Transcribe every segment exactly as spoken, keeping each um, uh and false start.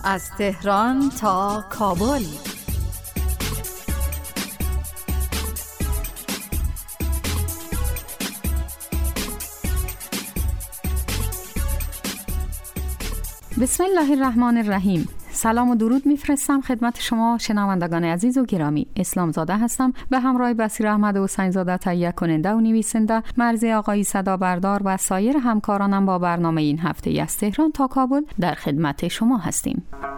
از تهران تا کابل. بسم الله الرحمن الرحیم. سلام و درود میفرستم خدمت شما شنوندگان عزیز و گرامی. اسلام زاده هستم به همراه بصیر احمد حسین زاده، تهیه کننده و نویسنده، مرزی آقایی صدا بردار و سایر همکارانم با برنامه این هفته از تهران تا کابل در خدمت شما هستیم.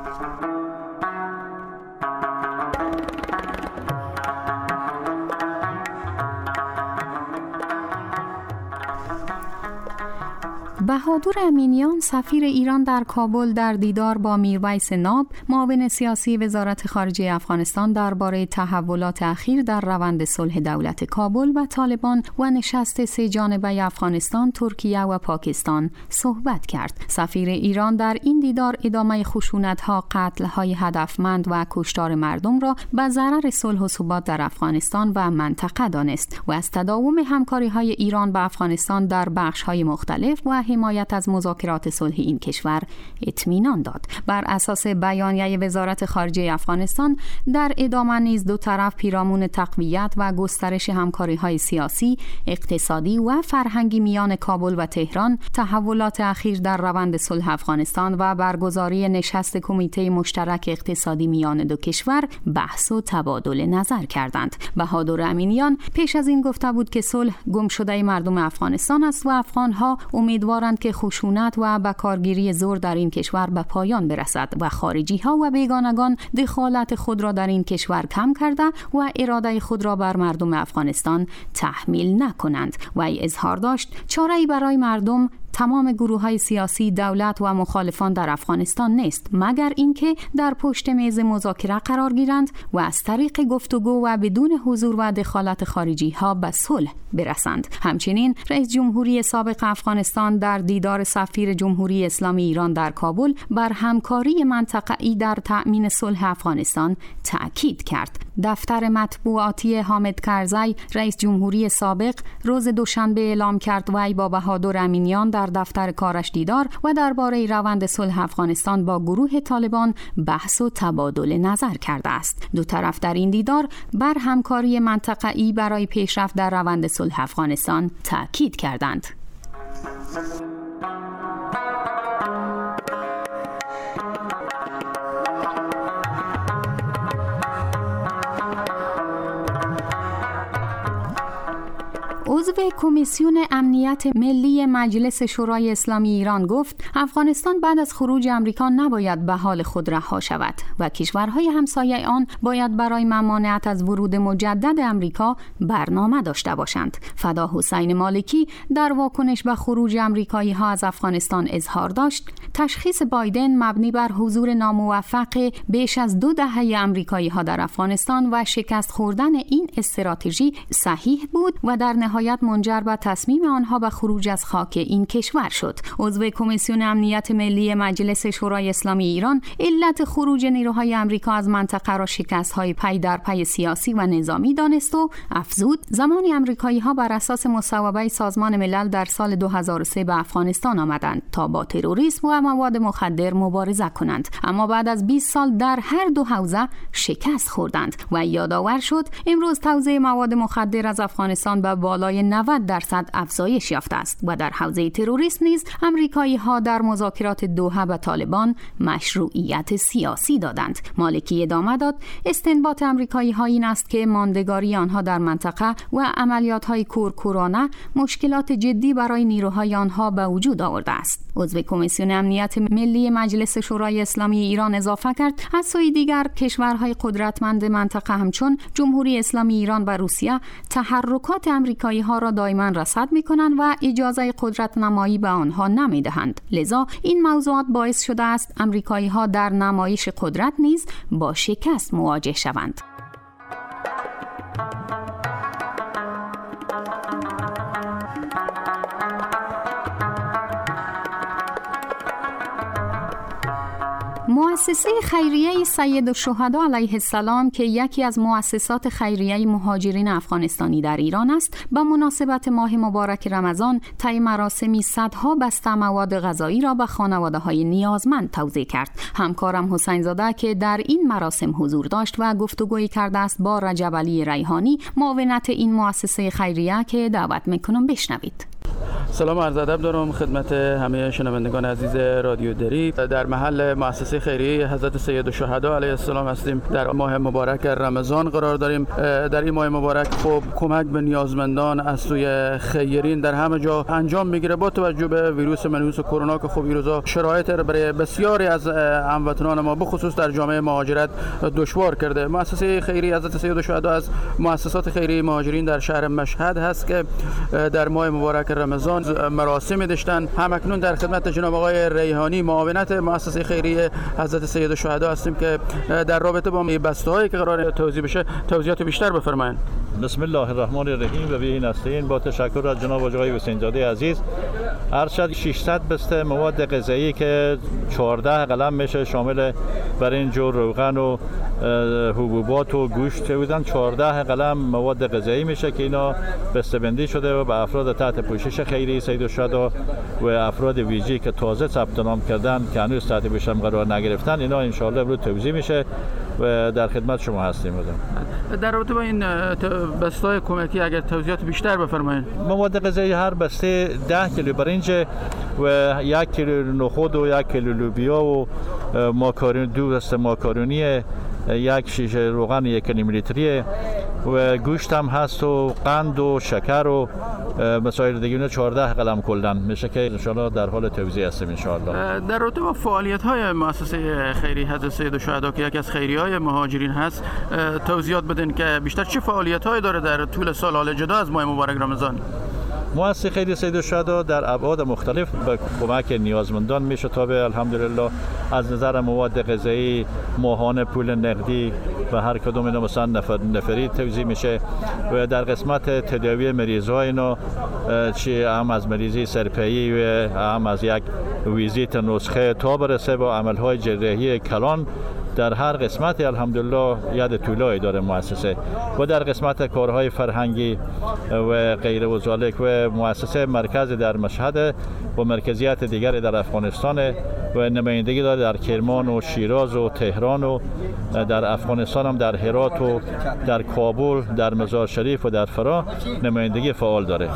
بهادر امینیان سفیر ایران در کابل در دیدار با میرویس ناب، معاون سیاسی وزارت خارجه افغانستان درباره تحولات اخیر در روند صلح دولت کابل و طالبان و نشست سه جانبه افغانستان، ترکیه و پاکستان صحبت کرد. سفیر ایران در این دیدار ادامه خشونت‌ها، قتل‌های هدفمند و کشتار مردم را به ضرر صلح و ثبات در افغانستان و منطقه دانست و از تداوم همکاری‌های ایران با افغانستان در بخش‌های مختلف و حمایت از مذاکرات صلح این کشور اطمینان داد. بر اساس بیانیه وزارت خارجه افغانستان، در ادامه نیز دو طرف پیرامون تقویت و گسترش همکاری‌های سیاسی، اقتصادی و فرهنگی میان کابل و تهران، تحولات اخیر در روند صلح افغانستان و برگزاری نشست کمیته مشترک اقتصادی میان دو کشور بحث و تبادل نظر کردند. بهادر امینیان پیش از این گفته بود که صلح گمشده مردم افغانستان است و افغان‌ها امیدوارند که خشونت و بکارگیری زور در این کشور به پایان برسد و خارجی ها و بیگانگان دخالت خود را در این کشور کم کرده و اراده خود را بر مردم افغانستان تحمیل نکنند. و ای اظهار داشت چاره‌ای برای مردم، تمام گروه‌های سیاسی، دولت و مخالفان در افغانستان نیست مگر اینکه در پشت میز مذاکره قرار گیرند و از طریق گفتگو و بدون حضور و دخالت خارجی‌ها به صلح برسند. همچنین رئیس جمهوری سابق افغانستان در دیدار سفیر جمهوری اسلامی ایران در کابل بر همکاری منطقه‌ای در تأمین صلح افغانستان تأکید کرد. دفتر مطبوعاتی حامد کرزی، رئیس جمهوری سابق، روز دوشنبه اعلام کرد وی با بهادر امینیان در دفتر کارش دیدار و درباره روند صلح افغانستان با گروه طالبان بحث و تبادل نظر کرده است. دو طرف در این دیدار بر همکاری منطقه‌ای برای پیشرفت در روند صلح افغانستان تأکید کردند. عضو کمیسیون امنیت ملی مجلس شورای اسلامی ایران گفت افغانستان بعد از خروج آمریکا نباید به حال خود رها شود و کشورهای همسایه آن باید برای ممانعت از ورود مجدد آمریکا برنامه داشته باشند. فدا حسین مالکی در واکنش به خروج آمریکایی ها از افغانستان اظهار داشت تشخیص بایدن مبنی بر حضور ناموفق بیش از دو دهه آمریکایی ها در افغانستان و شکست خوردن این استراتژی صحیح بود و در نهایت منجر به تصمیم آنها به خروج از خاک این کشور شد. عضو کمیسیون امنیت ملی مجلس شورای اسلامی ایران علت خروج نیروهای آمریکا از منطقه را شکست‌های پی در پی سیاسی و نظامی دانست و افزود زمانی آمریکایی‌ها بر اساس مصوبه سازمان ملل در سال دو هزار و سه به افغانستان آمدند تا با تروریسم و مواد مخدر مبارزه کنند، اما بعد از بیست سال در هر دو حوزه شکست خوردند و یادآور شد امروز توزیع مواد مخدر از افغانستان به بالای نود درصد افزایش یافته است و در حوزه تروریسم نیز آمریکایی ها در مذاکرات دوحه به طالبان مشروعیت سیاسی دادند. مالکی ادامه داد استنباط آمریکایی ها این است که ماندگاری آنها در منطقه و عملیات های کورکورانه مشکلات جدی برای نیروهای آنها به وجود آورده است. عضو کمیسیون امنیت ملی مجلس شورای اسلامی ایران اضافه کرد از سوی دیگر کشورهای قدرتمند منطقه همچون جمهوری اسلامی ایران و روسیه تحرکات آمریکایی ها را دائما رصد می‌کنند و اجازه قدرت نمایی به آنها نمی‌دهند. لذا این موضوعات باعث شده است آمریکایی ها در نمایش قدرت نیز با شکست مواجه شوند. مؤسسه خیریه سید الشهدا علیه السلام که یکی از مؤسسات خیریه مهاجرین افغانستانی در ایران است، به مناسبت ماه مبارک رمضان طی مراسمی صدها بسته مواد غذایی را به خانواده‌های نیازمند توزیع کرد. همکارم حسین زاده که در این مراسم حضور داشت و گفتگویی کرده است با رجب علی ریحانی، معاونت این مؤسسه خیریه، که دعوت میکنم بشنوید. سلام عرض ادب دارم خدمت همه شنوندگان عزیز رادیو دری. در محل مؤسسه خیریه حضرت سید الشهدا علیه السلام هستیم. در ماه مبارک رمضان قرار داریم. در این ماه مبارک خب کمک به نیازمندان از سوی خیرین در همه جا انجام میگیره با توجه به ویروس منحوس کرونا که خب این روزا شرایط برای بسیاری از هموطنان ما بخصوص در جامعه مهاجرت دشوار کرده. مؤسسه خیریه حضرت سید الشهدا از مؤسسات خیریه مهاجرین در شهر مشهد هست که در ماه مبارک رمضان مراسم داشتن. همکنون در خدمت جناب آقای ریحانی معاونت مؤسسه خیریه حضرت سید الشهدا هستیم که در رابطه با بسته‌هایی که قرار توزیع بشه توضیحات بیشتر بفرمایید. بسم الله الرحمن الرحیم و به نستعین. با تشکر از جناب آقای حسین زاده عزیز، ارشد ششصد بسته مواد غذایی که چهارده قلم میشه، شامل برنج و روغن و حبوبات و گوشت بودن. چهارده قلم مواد غذایی میشه که اینا بسته‌بندی شده و به افراد تحت پوشش خیریه سید الشهدا و افراد ویژه‌ای که تازه ثبت نام کردن که هنوز تحت پوشش قرار نگرفتن، اینا ان شاء الله امروز توزیع میشه و در خدمت شما هستیم. در رابطه با این بسته‌های کمکی اگر توضیحات بیشتر بفرمایید. مواد غذایی هر بسته ده کیلو برنج و یک کیلو نخود و یک کیلو لوبیا و ماکارون، دو بسته ماکارونی، یک شیشه روغن یک نیم لیتری و گوشت هم هست و قند و شکر و مسائل دیگه. چهارده قلم کلن میشه که ان شاء الله در حال توزیع هستیم ان شاء الله. در رابطه با فعالیت‌های مؤسسه خیریه حضرت سید الشهدا که یکی از خیریه‌های مهاجرین هست توضیحات بدین که بیشتر چه فعالیت‌هایی داره در طول سال، حال جدا از ماه مبارک رمضان؟ مؤسسه خیریه سید الشهدا در ابعاد مختلف به کمک نیازمندان میشتابه. الحمدلله از نظر مواد غذایی ماهانه پول نقدی و هر کدوم اینا مثلا نفر نفری توزیع میشه و در قسمت تداوی مریضای اینا چی هم از مریضی سرپایی و هم از یک ویزیت نسخه تا برسه با عملهای جراحی کلان، در هر قسمت الحمدلله ید طولایی داره مؤسسه. و در قسمت کارهای فرهنگی و غیر و ذالک و مؤسسه مرکز در مشهد و مرکزیت دیگر در افغانستان و نمایندگی داره در کرمان و شیراز و تهران و در افغانستان هم در هرات و در کابل، در مزار شریف و در فرا نمایندگی فعال داره.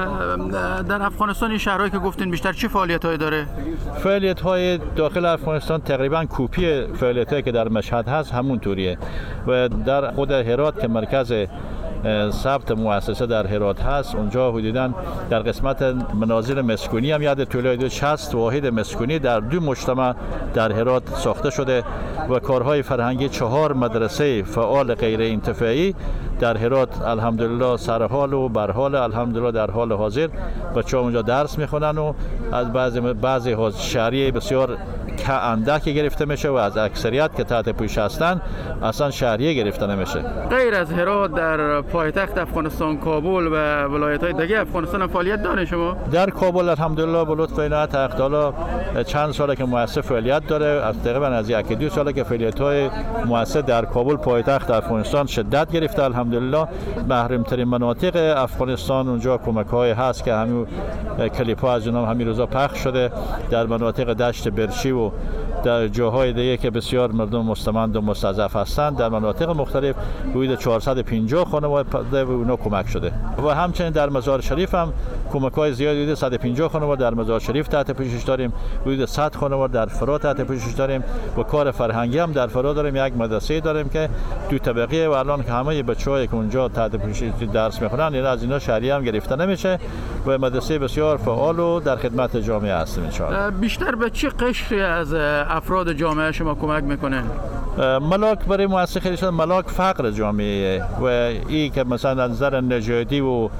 در افغانستان این شهرهایی که گفتین بیشتر چه فعالیت‌هایی داره؟ فعالیت‌های داخل افغانستان تقریبا کپی فعالیت‌هایی که در مشهد هست همون طوریه و در خود هرات که مرکز ثبت مؤسسه در هرات هست، اونجا حدوداً در قسمت منازل مسکونی هم یاد طولای شصت واحد مسکونی در دو مجتمع در هرات ساخته شده و کارهای فرهنگی چهار مدرسه فعال غیر انتفاعی در هرات الحمدلله سرحال و برحال، الحمدلله در حال حاضر بچه‌ها اونجا درس میخونن و از بعضی بعضی شهری بسیار که اندکی گرفته میشه و از اکثریت که تحت پوشش هستن اصلا شهریه گرفته نمیشه. غیر از هرات در پایتخت افغانستان کابل و ولایت‌های دیگه افغانستان فعالیت داره شما؟ در کابل الحمدلله به لطف عنایت حق تعالی چند ساله که مؤسسه فعالیت داره، از تقریبا از یک دو ساله که فعالیت‌های مؤسسه در کابل پایتخت افغانستان شدت گرفته. الحمدلله محروم ترین مناطق افغانستان اونجا کمک‌های هست که همین کلیپ‌ها از اونها همین روزا پخش شده در مناطق دشت برچی و در جاهای دیگه که بسیار مردم مستمند و مستضعف هستند در مناطق مختلف حدود چهارصد و پنجاه خانواده به اونا کمک شده و همچنین در مزار شریف هم کمک‌های زیادی حدود صد و پنجاه خانواده در مزار شریف تحت پوشش داریم، حدود صد خانواده در فرا تحت پوشش داریم و کار فرهنگی هم در فرا داریم. یک مدرسه داریم که دو طبقه و الان که همه بچه‌هایی که اونجا تحت پوشش درس می‌خونن اینا از اینا شهریه هم گرفته نمیشه و مدرسه بسیار فعال و در خدمت جامعه هستیم ان شاء الله. بیشتر به چه قشری از افراد جامعه شما کمک میکنن؟ ملاک برای مؤسسه خیریه شده ملاک فقر جامعه و این که مثلا از نظر نژادی و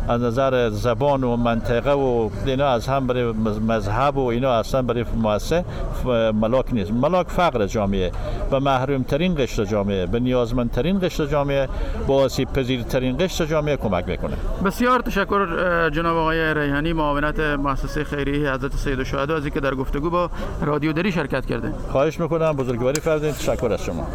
از نظر زبان و منطقه و اینا از هم برای مذهب و اینا اصلا برای مؤسسه ملاک نیست. ملاک فقر جامعه و محروم ترین قشر جامعه، به نیازمندترین قشر جامعه، با آسیب پذیرترین قشر جامعه کمک میکنه. بسیار تشکر جناب آقای ریحانی، معاونت مؤسسه خیریه حضرت سید الشهدا، از اینکه در گفتگو با رادیو دری شرکت کرده. خواهش میکنم، بزرگواری فرمودید. تشکر از شما.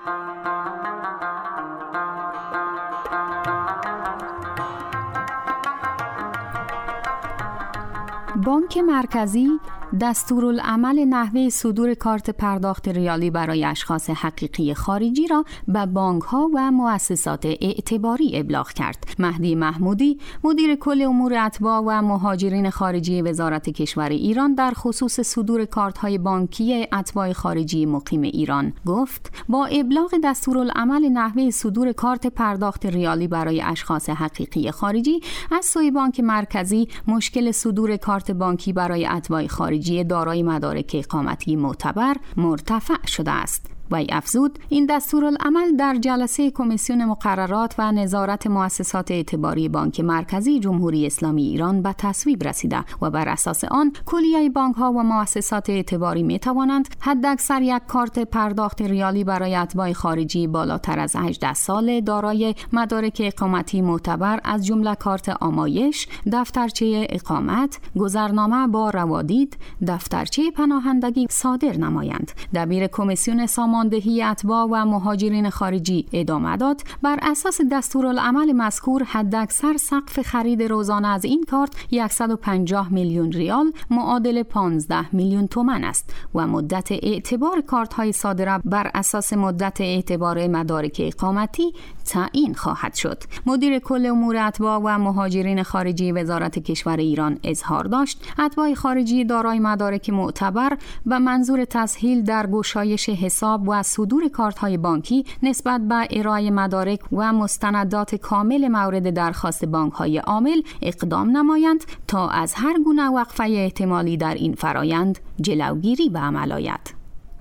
بانک مرکزی دستورالعمل نحوه صدور کارت پرداخت ریالی برای اشخاص حقیقی خارجی را به بانک‌ها و مؤسسات اعتباری ابلاغ کرد. مهدی محمودی، مدیر کل امور اتباع و مهاجرین خارجی وزارت کشور ایران در خصوص صدور کارت‌های بانکی اتباع خارجی مقیم ایران گفت: با ابلاغ دستورالعمل نحوه صدور کارت پرداخت ریالی برای اشخاص حقیقی خارجی از سوی بانک مرکزی، مشکل صدور کارت بانکی برای اتباع خارجی دارای مدارک اقامتی معتبر مرتفع شده است. وی افزود این دستورالعمل در جلسه کمیسیون مقررات و نظارت مؤسسات اعتباری بانک مرکزی جمهوری اسلامی ایران به تصویب رسیده و بر اساس آن کلیه بانک‌ها و مؤسسات اعتباری می‌توانند حداکثر یک کارت پرداخت ریالی برای اتباع خارجی بالاتر از هجده سال دارای مدارک اقامتی معتبر از جمله کارت آمایش، دفترچه اقامت، گذرنامه با روادید، دفترچه پناهندگی صادر نمایند. دبیر کمیسیون ساماندهی اتباع و مهاجرین خارجی ادامه داد: بر اساس دستورالعمل مذکور حداکثر سقف خرید روزانه از این کارت صد و پنجاه میلیون ریال معادل پانزده میلیون تومان است و مدت اعتبار کارت های صادره بر اساس مدت اعتبار مدارک اقامتی تعیین خواهد شد. مدیر کل امور اتباع و مهاجرین خارجی وزارت کشور ایران اظهار داشت اتباع خارجی دارای مدارک معتبر به منظور تسهیل در گشایش حساب و صدور کارت‌های بانکی نسبت به ارائه مدارک و مستندات کامل مورد درخواست بانک‌های عامل اقدام نمایند تا از هر گونه وقفه احتمالی در این فرایند جلوگیری به عمل آید.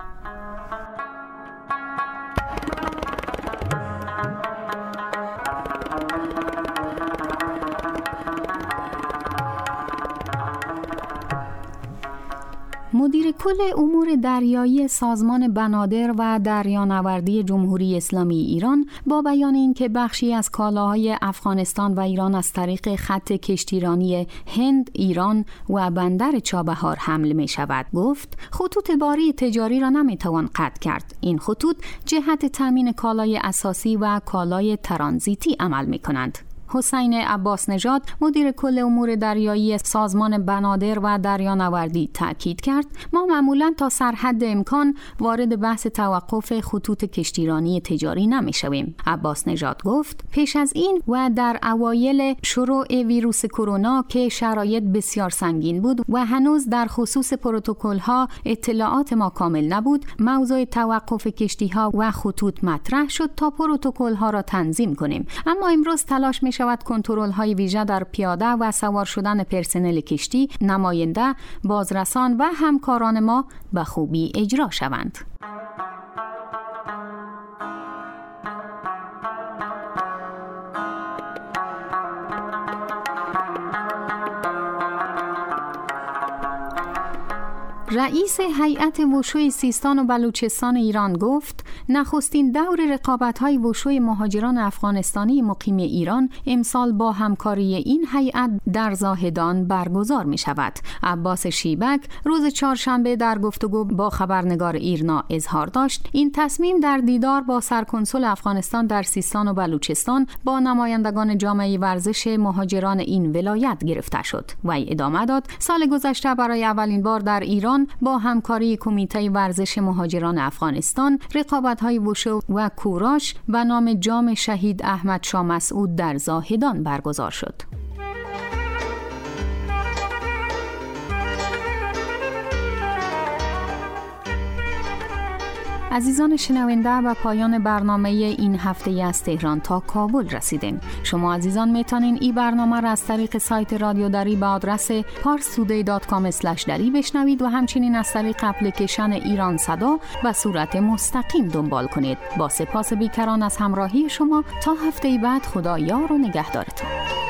مدیر کل امور دریایی سازمان بنادر و دریانوردی جمهوری اسلامی ایران با بیان اینکه بخشی از کالاهای افغانستان و ایران از طریق خط کشتیرانی هند، ایران و بندر چابهار حمل می شود گفت: خطوط باری تجاری را نمی توان قطع کرد. این خطوط جهت تامین کالای اساسی و کالای ترانزیتی عمل می کنند. حسین عباس نژاد، مدیر کل امور دریایی سازمان بنادر و دریانوردی تاکید کرد: ما معمولاً تا سرحد امکان وارد بحث توقف خطوط کشتیرانی تجاری نمی‌شویم. عباس نژاد گفت: پیش از این و در اوایل شروع ویروس کرونا که شرایط بسیار سنگین بود و هنوز در خصوص پروتکل‌ها اطلاعات ما کامل نبود، موضوع توقف کشتی‌ها و خطوط مطرح شد تا پروتکل‌ها را تنظیم کنیم. اما امروز تلاش می شود کنترل های ویژه در پیاده و سوار شدن پرسنل کشتی، نماینده، بازرسان و همکاران ما به خوبی اجرا شوند. رئیس هیئت وشوی سیستان و بلوچستان ایران گفت: نخستین دور رقابت‌های وشوی مهاجران افغانستانی مقیم ایران امسال با همکاری این هیئت در زاهدان برگزار می‌شود. عباس شیبک روز چهارشنبه در گفتگو با خبرنگار ایرنا اظهار داشت این تصمیم در دیدار با سرکنسول افغانستان در سیستان و بلوچستان با نمایندگان جامعه ورزش مهاجران این ولایت گرفته شد. وی ادامه داد: سال گذشته برای اولین بار در ایران با همکاری کمیته ورزش مهاجران افغانستان رقابت‌های وشو و کوراش به نام جام شهید احمد شاه مسعود در زاهدان برگزار شد. عزیزان شنونده، به پایان برنامه این هفته از تهران تا کابل رسیدیم. شما عزیزان میتونین این برنامه را از طریق سایت رادیو دری به آدرس پارس تودی دات کام اسلش دری بشنوید و همچنین از طریق اپلیکیشن ایران صدا به صورت مستقیم دنبال کنید. با سپاس بیکران از همراهی شما تا هفته بعد، خدا یار و نگهدارتون.